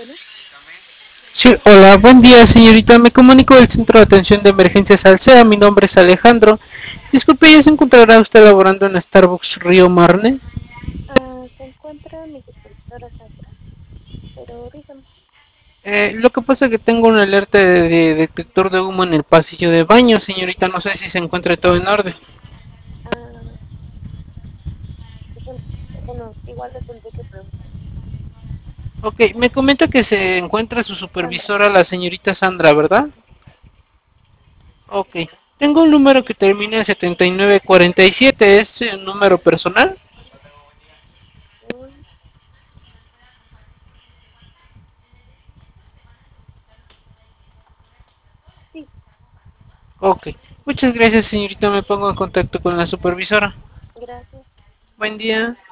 Bueno, Sí, hola, buen día señorita. Me comunico del Centro de Atención de Emergencias Alsea. Mi nombre es Alejandro. Disculpe, ¿ya se encontrará usted laborando en Starbucks Río Marne? se encuentra mi supervisora Sandra, pero dígame, Lo que pasa es que tengo una alerta de detector de humo en el pasillo de baño, señorita. No sé si se encuentra todo en orden. ah, dígame, bueno, igual le tendré que preguntar. Ok, me comenta que se encuentra su Sandra, supervisora, la señorita Sandra, ¿verdad? Ok. Tengo un número que termina en 7947. ¿Es un número personal? mm, sí, Ok. Muchas gracias, señorita. Me pongo en contacto con la supervisora. gracias. Buen día.